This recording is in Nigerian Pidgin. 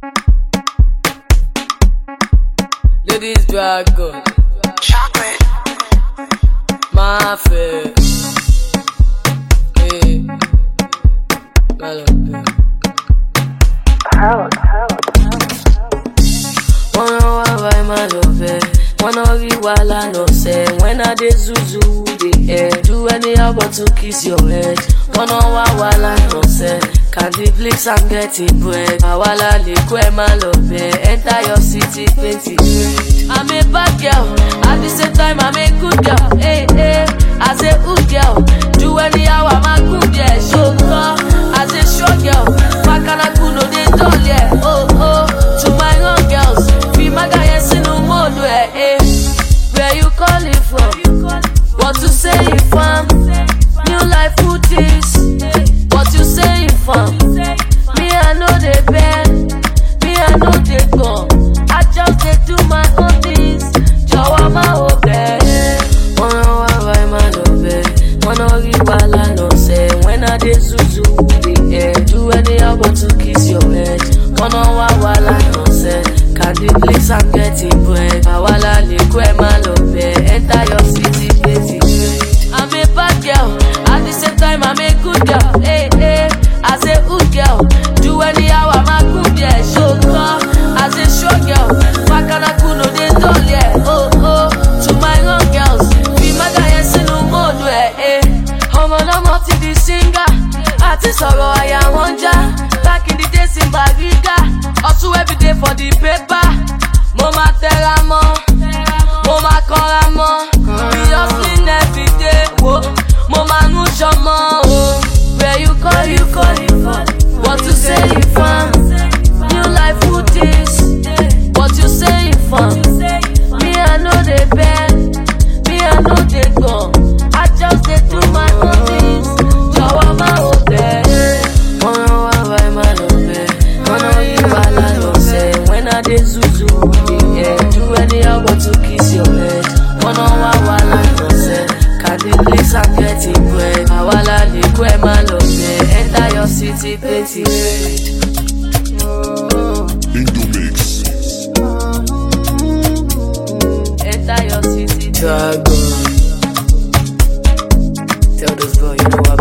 Ladies dragon, Chocolate. my face. Hey, melody. Wanna why my love? Wanna be while I know say when I dey zuzu the air. Do anyhow but to kiss your head. Wanna why while I know say candy flicks I'm getting bread. Awala liquid my love. Enter your city plenty. I'm a bad girl, at the same time I'm a good girl. Hey, hey, as a good girl, do anyhow I'm a good girl. Show girl, as a short girl, Makana kuno de doll, yeah. Oh, oh, to my young girls, be my guy, yes, in no mode, eh. Where you calling from? What you saying from? New life food is, what you saying from? Me, I know they bad, me, I know they go. I just they do my own things. Jawama obey. Wanna why my love? Wanna be while I know say when I dey zuzu the air. Do anyhow but to kiss your head. Wanna why while I know say candy please I'm getting bread. Awala liquid my love. Enter your city plenty. I'm a bad girl, at the same time I'm a good girl. Hey, hey, as a good girl, do anyhow I'm a good girl. Show girl, as a show girl, Makana kuno de doll, yeah. Oh, oh, to my young girls, be my guy, yes, in no mode, eh. Homo no multi the singer, artist sorrow I am wonder. Back in the days in Bariga, also every day for the paper. Mama teramo, mama koramo, we hustling every day. Whoa, mama no shamo. Where you calling from? What you saying from? New life food is, what you saying from? Me I know they bad, me I know they go. I just they do my own things. Jawama obey. Wanna why my love? Wanna you while I know say when I dey zuzu the air. Do anyhow but to kiss your head. Wanna why while I know say candy please I'm getting bread. Awala liquid my love. Enter your city plenty. Indomix. Enter your city dragon. Tell this girl you know